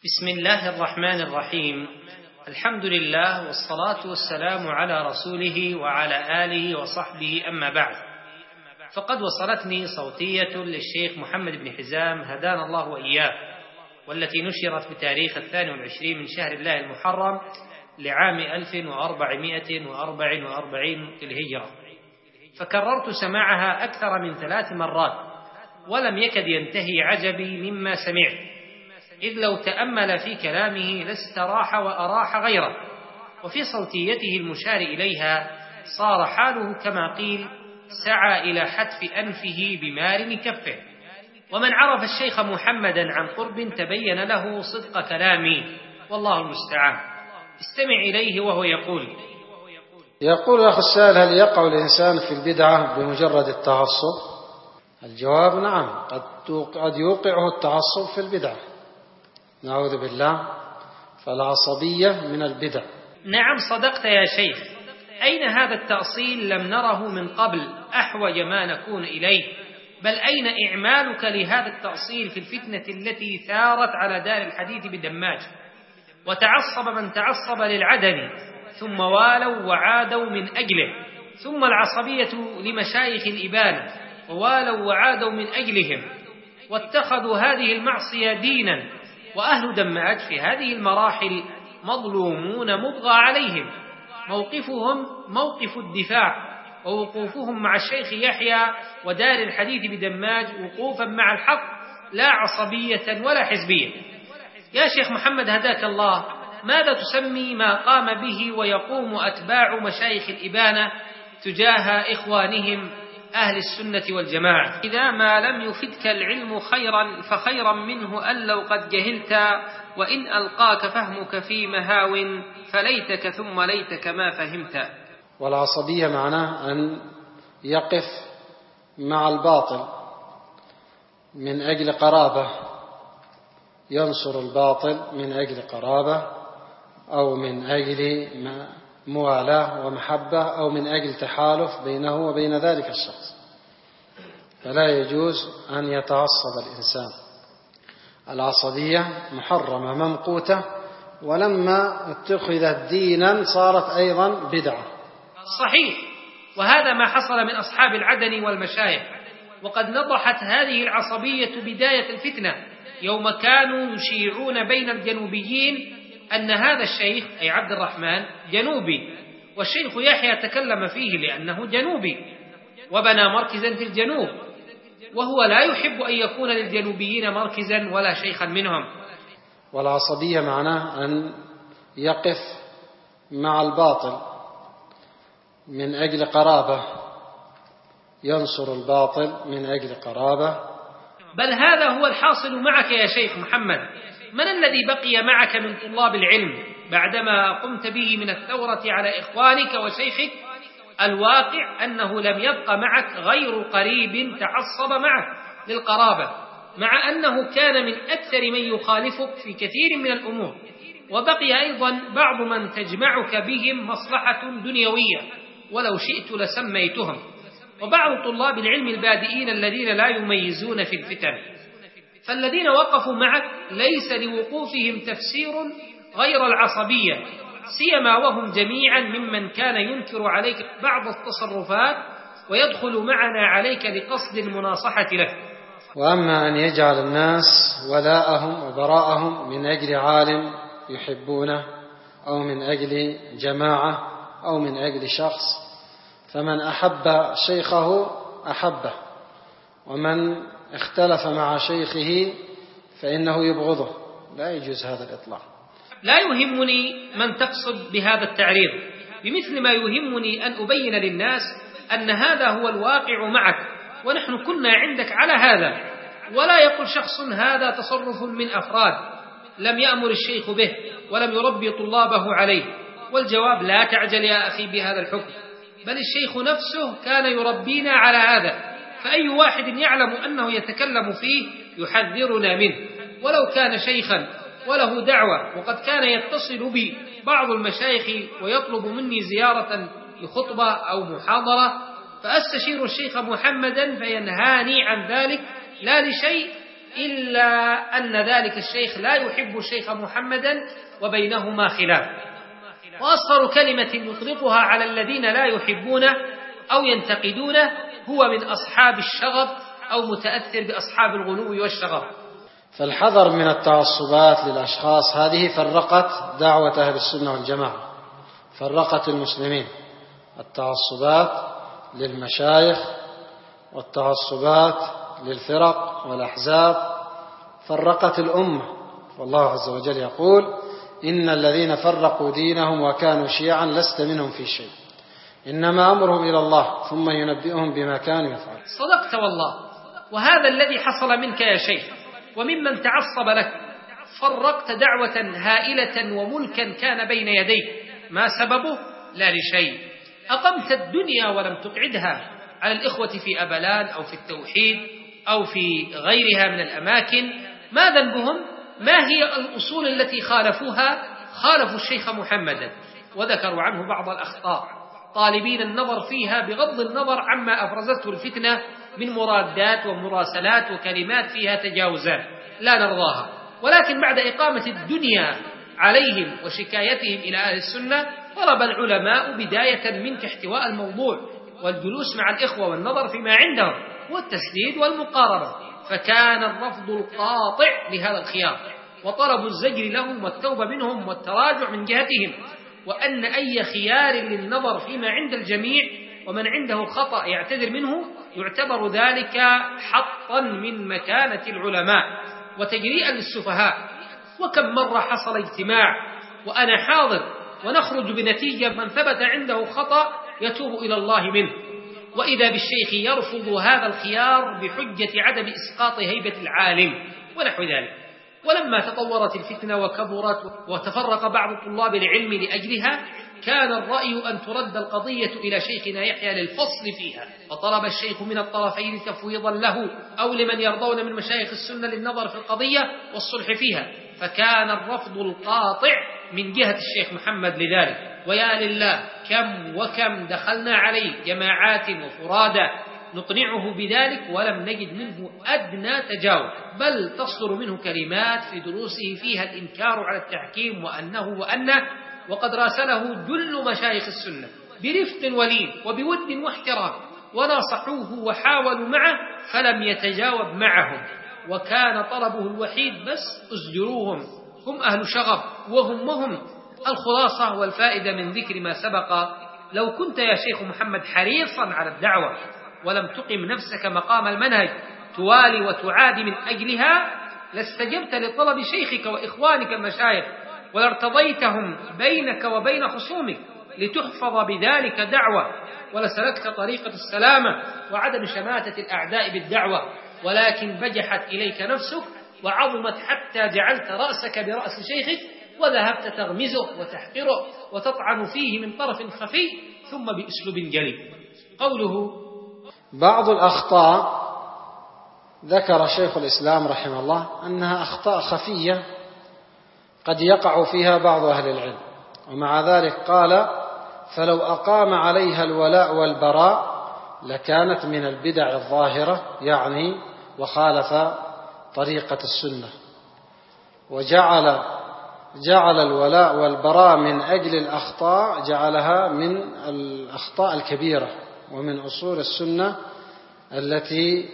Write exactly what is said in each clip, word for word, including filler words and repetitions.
بسم الله الرحمن الرحيم. الحمد لله والصلاة والسلام على رسوله وعلى آله وصحبه، أما بعد، فقد وصلتني صوتية للشيخ محمد بن حزام هدانا الله وإياه، والتي نشرت بتاريخ الثاني والعشرين من شهر الله المحرم لعام ألف وأربعمائة وأربع وأربعين للهجرة، فكررت سماعها أكثر من ثلاث مرات ولم يكد ينتهي عجبي مما سمعت، إذ لو تأمل في كلامه لاستراح وأراح غيره، وفي صوتيته المشار إليها صار حاله كما قيل سعى إلى حتف أنفه بمار كفه. ومن عرف الشيخ محمدا عن قرب تبين له صدق كلامي، والله المستعان. استمع إليه وهو يقول يقول الأخ السائل: هل يقع الإنسان في البدعة بمجرد التعصب؟ الجواب: نعم، قد يوقعه التعصب في البدعة، نعوذ بالله، فالعصبية من البدع. نعم صدقت يا شيخ، أين هذا التأصيل؟ لم نره من قبل أحوج ما نكون إليه، بل أين إعمالك لهذا التأصيل في الفتنة التي ثارت على دار الحديث بدماج، وتعصب من تعصب للعدم ثم والوا وعادوا من أجله، ثم العصبية لمشايخ الإبانة ووالوا وعادوا من أجلهم، واتخذوا هذه المعصية دينا، وأهل دماج في هذه المراحل مظلومون مبغى عليهم، موقفهم موقف الدفاع، ووقوفهم مع الشيخ يحيى ودار الحديث بدماج وقوفا مع الحق، لا عصبية ولا حزبية. يا شيخ محمد هداك الله، ماذا تسمي ما قام به ويقوم أتباع مشايخ الإبانة تجاه إخوانهم أهل السنة والجماعة؟ إذا ما لم يفدك العلم خيرا فخيرا منه أن لو قد جهلت، وإن ألقاك فهمك في مهاو فليتك ثم ليتك ما فهمت. والعصبية معناه أن يقف مع الباطل من أجل قرابة، ينصر الباطل من أجل قرابة أو من أجل موالاة ومحبة أو من أجل تحالف بينه وبين ذلك الشخص، فلا يجوز أن يتعصب الإنسان. العصبية محرمة ممقوتة، ولما اتخذت دينا صارت أيضا بدعة. صحيح، وهذا ما حصل من أصحاب العدن والمشايخ، وقد نضحت هذه العصبية بداية الفتنة يوم كانوا يشيعون بين الجنوبيين أن هذا الشيخ أي عبد الرحمن جنوبي، والشيخ يحيى تكلم فيه لأنه جنوبي وبنى مركزا في الجنوب، وهو لا يحب أن يكون للجنوبيين مركزا ولا شيخا منهم. والعصبية معناه أن يقف مع الباطل من أجل قرابة، ينصر الباطل من أجل قرابة. بل هذا هو الحاصل معك يا شيخ محمد. من الذي بقي معك من طلاب العلم بعدما قمت به من الثورة على إخوانك وشيخك؟ الواقع أنه لم يبق معك غير قريب تعصب معك للقرابة، مع أنه كان من أكثر من يخالفك في كثير من الأمور، وبقي أيضا بعض من تجمعك بهم مصلحة دنيوية ولو شئت لسميتهم، وبعض طلاب العلم البادئين الذين لا يميزون في الفتن. فالذين وقفوا معك ليس لوقوفهم تفسير غير العصبية، سيما وهم جميعا ممن كان ينكر عليك بعض التصرفات ويدخل معنا عليك لقصد المناصحة له. وأما أن يجعل الناس ولاءهم وبراءهم من أجل عالم يحبونه أو من أجل جماعة أو من أجل شخص، فمن أحب شيخه أحبه، ومن اختلف مع شيخه فإنه يبغضه، لا يجوز هذا الإطلاق. لا يهمني من تقصد بهذا التعريض، بمثل ما يهمني أن أبين للناس أن هذا هو الواقع معك، ونحن كنا عندك على هذا، ولا يقول شخص هذا تصرف من أفراد لم يأمر الشيخ به ولم يربي طلابه عليه. والجواب: لا تعجل يا أخي بهذا الحكم، بل الشيخ نفسه كان يربينا على هذا، فأي واحد يعلم أنه يتكلم فيه يحذرنا منه، ولو كان شيخا وله دعوة. وقد كان يتصل بي بعض المشايخ ويطلب مني زيارة لخطبة أو محاضرة، فأستشير الشيخ محمدا فينهاني عن ذلك، لا لشيء إلا أن ذلك الشيخ لا يحب الشيخ محمدا وبينهما خلاف. وأصغر كلمة يطلقها على الذين لا يحبونه أو ينتقدونه هو من أصحاب الشغب أو متأثر بأصحاب الغلو والشغب. فالحذر من التعصبات للأشخاص، هذه فرقت دعوة أهل السنة والجماعة، فرقت المسلمين. التعصبات للمشايخ والتعصبات للفرق والأحزاب فرقت الأمة. والله عز وجل يقول: إن الذين فرقوا دينهم وكانوا شيعا لست منهم في شيء إنما أمرهم إلى الله ثم ينبئهم بما كانوا يفعلون. صدقت والله، وهذا الذي حصل منك يا شيخ وممن تعصب لك. فرقت دعوة هائلة وملكا كان بين يديك، ما سببه؟ لا لشيء. أقمت الدنيا ولم تقعدها على الإخوة في أبلان أو في التوحيد أو في غيرها من الأماكن. ما ذنبهم؟ ما هي الأصول التي خالفوها؟ خالفوا الشيخ محمدا وذكروا عنه بعض الأخطاء، طالبين النظر فيها بغض النظر عما أفرزته الفتنة من مرادات ومراسلات وكلمات فيها تجاوزات لا نرضاها. ولكن بعد إقامة الدنيا عليهم وشكايتهم إلى أهل السنة، طلب العلماء بداية منك احتواء الموضوع والجلوس مع الإخوة والنظر فيما عندهم والتسديد والمقاربة، فكان الرفض القاطع لهذا الخيار وطلب الزجر لهم والتوبة منهم والتراجع من جهتهم، وأن أي خيار للنظر فيما عند الجميع ومن عنده خطأ يعتذر منه يعتبر ذلك حطا من مكانة العلماء وتجريئا للسفهاء. وكم مرة حصل اجتماع وأنا حاضر ونخرج بنتيجة من ثبت عنده خطأ يتوب إلى الله منه، وإذا بالشيخ يرفض هذا الخيار بحجة عدم إسقاط هيبة العالم ونحو ذلك. ولما تطورت الفتنة وكبرت وتفرق بعض طلاب العلم لأجلها، كان الرأي أن ترد القضية إلى شيخنا يحيى للفصل فيها، فطلب الشيخ من الطرفين تفويضا له أو لمن يرضون من مشايخ السنة للنظر في القضية والصلح فيها، فكان الرفض القاطع من جهة الشيخ محمد لذلك. ويا لله كم وكم دخلنا عليه جماعات وفرادى نقنعه بذلك ولم نجد منه أدنى تجاوب، بل تصدر منه كلمات في دروسه فيها الإنكار على التحكيم وأنه وأنه، وقد راسله جل مشايخ السنة برفق ولين وبود واحترام، وناصحوه وحاولوا معه فلم يتجاوب معهم، وكان طلبه الوحيد بس أزجروهم، هم أهل شغب وهم وهم. الخلاصة والفائدة من ذكر ما سبق: لو كنت يا شيخ محمد حريصا على الدعوة ولم تقم نفسك مقام المنهج توالي وتعادي من أجلها، لاستجبت لطلب شيخك وإخوانك المشايخ ولارتضيتهم بينك وبين خصومك لتحفظ بذلك دعوة، ولسلكت طريقة السلامة وعدم شماتة الأعداء بالدعوة، ولكن بجحت إليك نفسك وعظمت حتى جعلت رأسك برأس شيخك وذهبت تغمزه وتحقره وتطعن فيه من طرف خفي ثم بأسلوب جلي. قوله: بعض الأخطاء ذكر شيخ الإسلام رحمه الله أنها أخطاء خفية قد يقع فيها بعض أهل العلم، ومع ذلك قال: فلو أقام عليها الولاء والبراء لكانت من البدع الظاهرة، يعني وخالف طريقة السنة، وجعل جعل الولاء والبراء من أجل الأخطاء جعلها من الأخطاء الكبيرة ومن أصول السنة التي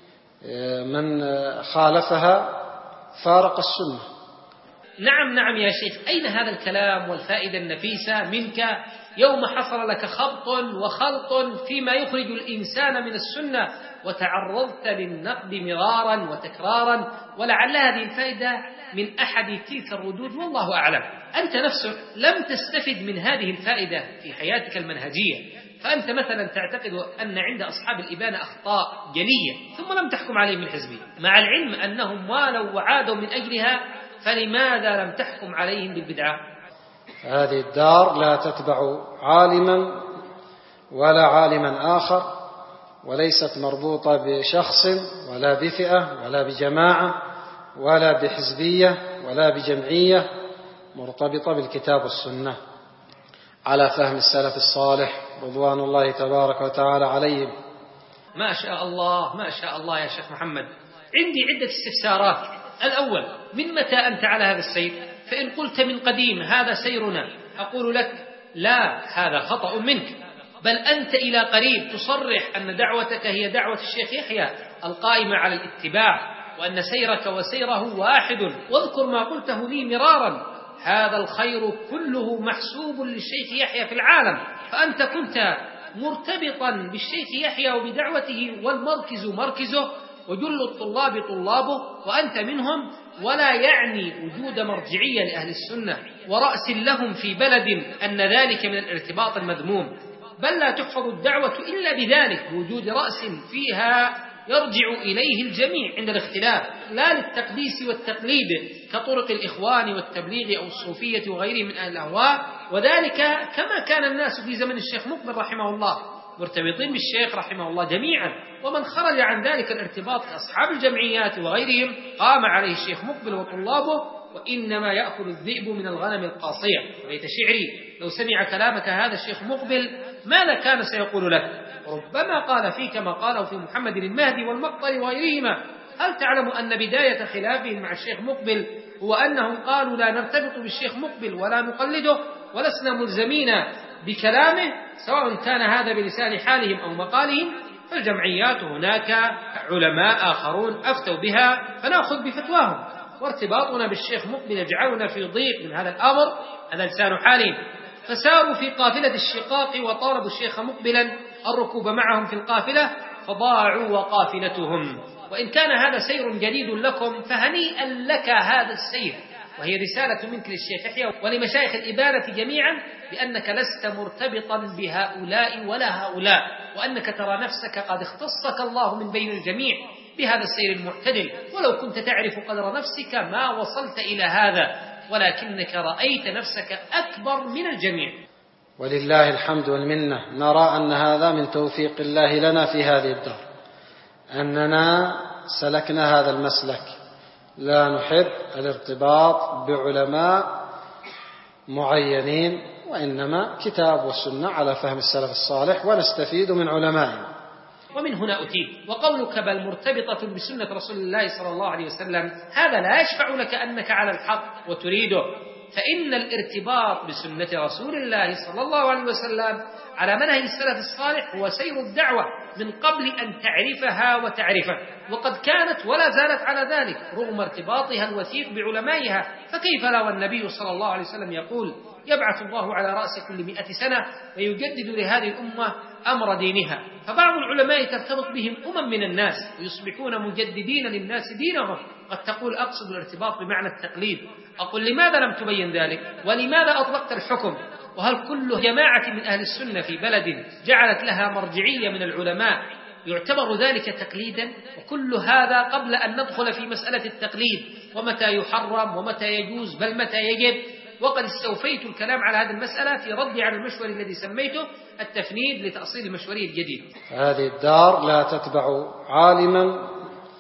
من خالفها فارق السنة. نعم نعم يا شيخ، أين هذا الكلام والفائدة النفيسة منك يوم حصل لك خبط وخلط فيما يخرج الإنسان من السنة وتعرضت للنقد مرارا وتكرارا، ولعل هذه الفائدة من أحد تلك الردود والله أعلم. أنت نفسك لم تستفد من هذه الفائدة في حياتك المنهجية، فأنت مثلا تعتقد أن عند أصحاب الإبانة أخطاء جلية ثم لم تحكم عليهم بالحزبية، مع العلم أنهم والوا وعادوا من أجلها، فلماذا لم تحكم عليهم بالبدعة؟ هذه الدار لا تتبع عالما ولا عالما آخر، وليست مربوطة بشخص ولا بفئة ولا بجماعة ولا بحزبية ولا بجمعية، مرتبطة بالكتاب والسنة على فهم السلف الصالح رضوان الله تبارك وتعالى عليهم. ما شاء الله ما شاء الله يا شيخ محمد، عندي عدة استفسارات. الأول: من متى أنت على هذا السير؟ فإن قلت من قديم هذا سيرنا، أقول لك لا، هذا خطأ منك، بل أنت إلى قريب تصرح أن دعوتك هي دعوة الشيخ يحيى القائمة على الاتباع، وأن سيرك وسيره واحد، واذكر ما قلته لي مرارا: هذا الخير كله محسوب للشيخ يحيى في العالم. فأنت كنت مرتبطا بالشيخ يحيى وبدعوته، والمركز مركزه، وجل الطلاب طلابه، وأنت منهم، ولا يعني وجود مرجعية لأهل السنة ورأس لهم في بلد أن ذلك من الارتباط المذموم، بل لا تحفظ الدعوة إلا بذلك، بوجود رأس فيها يرجع إليه الجميع عند الاختلاف، لا للتقديس والتقليد كطرق الإخوان والتبليغ أو الصوفية وغيرهم من أهل الأهواء، وذلك كما كان الناس في زمن الشيخ مقبل رحمه الله مرتبطين بالشيخ رحمه الله جميعا، ومن خرج عن ذلك الارتباط كأصحاب الجمعيات وغيرهم قام عليه الشيخ مقبل وطلابه، وإنما يأكل الذئب من الغنم القاصية. وبيت شعري: لو سمع كلامك هذا الشيخ مقبل ماذا كان سيقول لك؟ ربما قال فيك ما قاله في محمد المهدي والمقطل وغيرهما. هل تعلم أن بداية خلافهم مع الشيخ مقبل هو أنهم قالوا لا نرتبط بالشيخ مقبل ولا نقلده ولسنا ملزمين بكلامه، سواء كان هذا بلسان حالهم أو مقالهم؟ فالجمعيات هناك علماء آخرون أفتوا بها فنأخذ بفتواهم، وارتباطنا بالشيخ مقبل يجعلنا في ضيق من هذا الأمر، هذا لسان حالهم. فساروا في قافلة الشقاق وطالبوا الشيخ مقبلا الركوب معهم في القافلة، فضاعوا وقافلتهم. وإن كان هذا سير جديد لكم فهنيئا لك هذا السير، وهي رسالة منك للشيخ يحيى ولمشايخ الإبانة جميعا بأنك لست مرتبطا بهؤلاء ولا هؤلاء، وأنك ترى نفسك قد اختصك الله من بين الجميع بهذا السير المعتدل، ولو كنت تعرف قدر نفسك ما وصلت إلى هذا، ولكنك رأيت نفسك أكبر من الجميع. ولله الحمد والمنة. نرى أن هذا من توفيق الله لنا في هذه الدار، أننا سلكنا هذا المسلك، لا نحب الارتباط بعلماء معينين، وإنما كتاب والسنة على فهم السلف الصالح، ونستفيد من علمائهم. ومن هنا أتيت وقولك بل مرتبطة بسنة رسول الله صلى الله عليه وسلم، هذا لا يشفع لك أنك على الحق وتريده، فإن الارتباط بسنة رسول الله صلى الله عليه وسلم على منهج السلف الصالح هو سير الدعوة من قبل أن تعرفها وتعرفه، وقد كانت ولا زالت على ذلك رغم ارتباطها الوثيق بعلمائها. فكيف لا والنبي صلى الله عليه وسلم يقول: يبعث الله على رأس كل مئة سنة ويجدد لهذه الأمة أمر دينها. فبعض العلماء ترتبط بهم أمم من الناس ويصبحون مجددين للناس دينهم. قد تقول: أقصد الارتباط بمعنى التقليد. أقول: لماذا لم تبين ذلك؟ ولماذا أطلقت الحكم؟ وهل كل جماعة من أهل السنة في بلد جعلت لها مرجعية من العلماء يعتبر ذلك تقليدا؟ وكل هذا قبل أن ندخل في مسألة التقليد ومتى يحرم ومتى يجوز بل متى يجب، وقد استوفيت الكلام على هذه المسألة في ردي على المشور الذي سميته التفنيد لتأصيل المشوري الجديد. هذه الدار لا تتبع عالما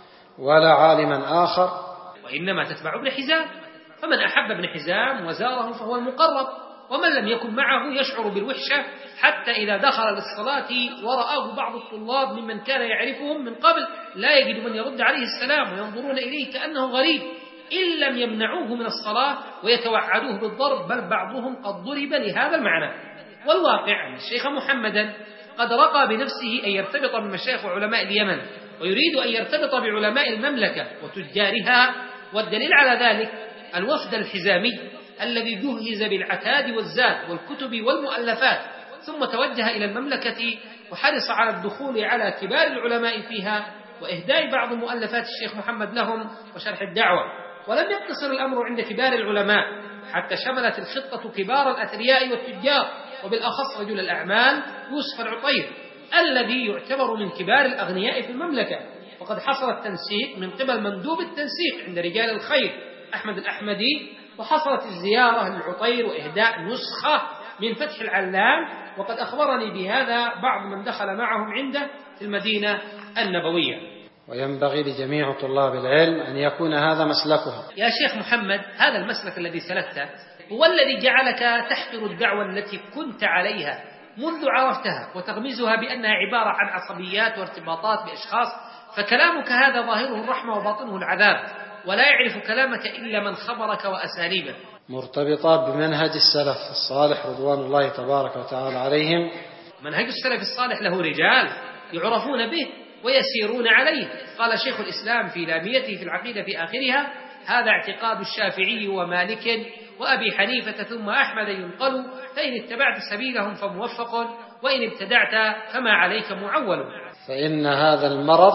ولا عالما آخر، وإنما تتبع ابن حزام، فمن أحب ابن حزام وزاره فهو المقرب، ومن لم يكن معه يشعر بالوحشة حتى إذا دخل للصلاة ورآه بعض الطلاب ممن كان يعرفهم من قبل لا يجد من يرد عليه السلام وينظرون إليه كأنه غريب، إن لم يمنعوه من الصلاة ويتوعدوه بالضرب، بل بعضهم قد ضرب لهذا المعنى. والواقع أن الشيخ محمدا قد رقى بنفسه أن يرتبط بمشايخ علماء اليمن، ويريد أن يرتبط بعلماء المملكة وتجارها، والدليل على ذلك الوفد الحزامي الذي جهز بالعتاد والزاد والكتب والمؤلفات، ثم توجه إلى المملكة وحرص على الدخول على كبار العلماء فيها وإهداء بعض مؤلفات الشيخ محمد لهم وشرح الدعوة. ولم يقتصر الأمر عند كبار العلماء، حتى شملت الخطة كبار الأثرياء والتجار، وبالأخص رجل الأعمال يوسف العطير الذي يعتبر من كبار الأغنياء في المملكة. وقد حصل التنسيق من قبل مندوب التنسيق عند رجال الخير أحمد الأحمدي، وحصلت الزيارة للعطير وإهداء نسخة من فتح العلام، وقد أخبرني بهذا بعض من دخل معهم عنده في المدينة النبوية. وينبغي لجميع طلاب العلم أن يكون هذا مسلكهم. يا شيخ محمد، هذا المسلك الذي سلكته هو الذي جعلك تحقر الدعوة التي كنت عليها منذ عرفتها وتغمزها بأنها عبارة عن عصبيات وارتباطات بأشخاص فكلامك هذا ظاهره الرحمة وباطنه العذاب، ولا يعرف كلامك إلا من خبرك وأساليبه. مرتبطة بمنهج السلف الصالح رضوان الله تبارك وتعالى عليهم. منهج السلف الصالح له رجال يعرفون به ويسيرون عليه. قال شيخ الإسلام في لاميته في العقيدة في آخرها: هذا اعتقاد الشافعي ومالك وأبي حنيفة ثم أحمد ينقل، فإن اتبعت سبيلهم فموفق، وإن ابتدعت فما عليك معول. فإن هذا المرض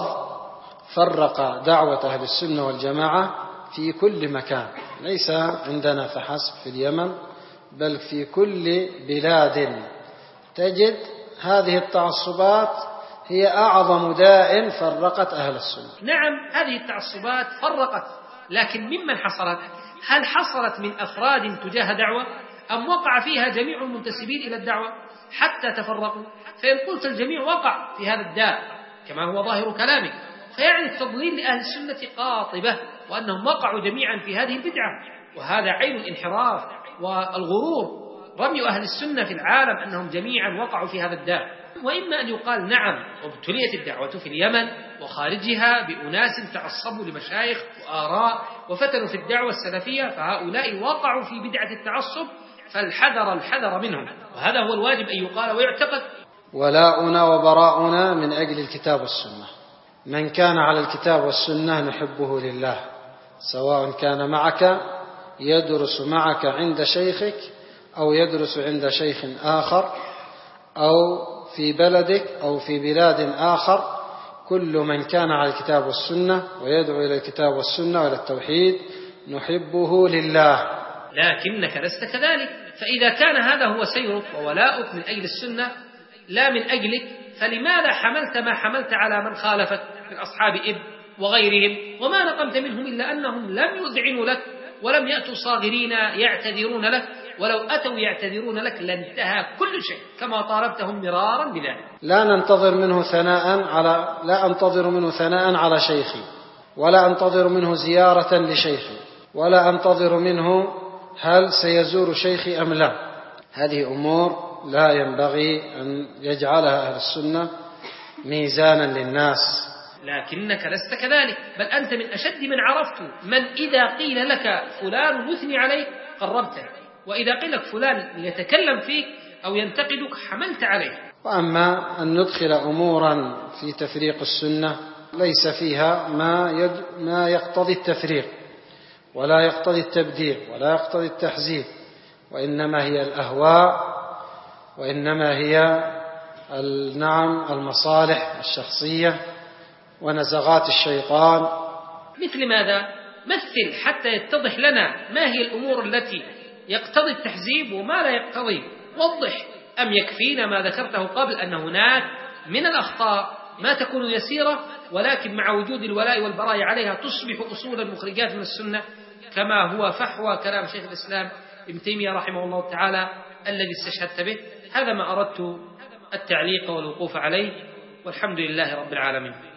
فرق دعوة أهل السنة والجماعة في كل مكان، ليس عندنا فحسب في اليمن، بل في كل بلاد تجد هذه التعصبات هي أعظم داء فرقت أهل السنة. نعم، هذه التعصبات فرقت، لكن ممن حصلت؟ هل حصلت من أفراد تجاه دعوة، أم وقع فيها جميع المنتسبين إلى الدعوة حتى تفرقوا؟ فإن قلت الجميع وقع في هذا الداء كما هو ظاهر كلامك، فيعني التضليل لأهل السنة قاطبة، وأنهم وقعوا جميعا في هذه البدعة، وهذا عين الانحراف والغرور. رمي أهل السنة في العالم أنهم جميعا وقعوا في هذا الداء. وإما أن يقال نعم، وابتليت الدعوة في اليمن وخارجها بأناس تعصبوا لمشايخ وآراء وفتنوا في الدعوة السلفية، فهؤلاء وقعوا في بدعة التعصب، فالحذر الحذر منهم، وهذا هو الواجب أن يقال ويعتقد. ولاؤنا وبراؤنا من أجل الكتاب والسنة. من كان على الكتاب والسنة نحبه لله، سواء كان معك يدرس معك عند شيخك أو يدرس عند شيخ آخر أو في بلدك أو في بلاد آخر. كل من كان على الكتاب والسنة ويدعو إلى الكتاب والسنة وإلى التوحيد نحبه لله. لكنك لست كذلك، فإذا كان هذا هو سيرك وولاؤك من أجل السنة لا من أجلك، فلماذا حملت ما حملت على من خالفك من أصحاب إب وغيرهم؟ وما نقمت منهم إلا أنهم لم يذعنوا لك ولم يأتوا صاغرين يعتذرون لك، ولو أتوا يعتذرون لك لانتهى كل شيء كما طالبتهم مرارا بذلك. لا ننتظر منه ثناء على لا أنتظر منه ثناء على شيخي، ولا أنتظر منه زيارة لشيخي، ولا أنتظر منه هل سيزور شيخي أم لا. هذه أمور لا ينبغي أن يجعلها أهل السنة ميزانا للناس. لكنك لست كذلك، بل أنت من أشد من عرفت من إذا قيل لك فلان يثني عليك قربته، وإذا قيل لك فلان يتكلم فيك أو ينتقدك حملت عليه. وأما أن ندخل أمورا في تفريق السنة ليس فيها ما, يد ما يقتضي التفريق ولا يقتضي التبديع ولا يقتضي التحزيب، وإنما هي الأهواء، وإنما هي النعم المصالح الشخصية ونزغات الشيطان. مثل ماذا؟ مثل حتى يتضح لنا ما هي الأمور التي يقتضي التحزيب وما لا يقتضي، وضح. أم يكفينا ما ذكرته قبل أن هناك من الأخطاء ما تكون يسيرة، ولكن مع وجود الولاء والبراء عليها تصبح أصولا مخرجات من السنة، كما هو فحوى كلام شيخ الإسلام ابن تيمية رحمه الله تعالى الذي استشهدت به. هذا ما أردت التعليق والوقوف عليه، والحمد لله رب العالمين.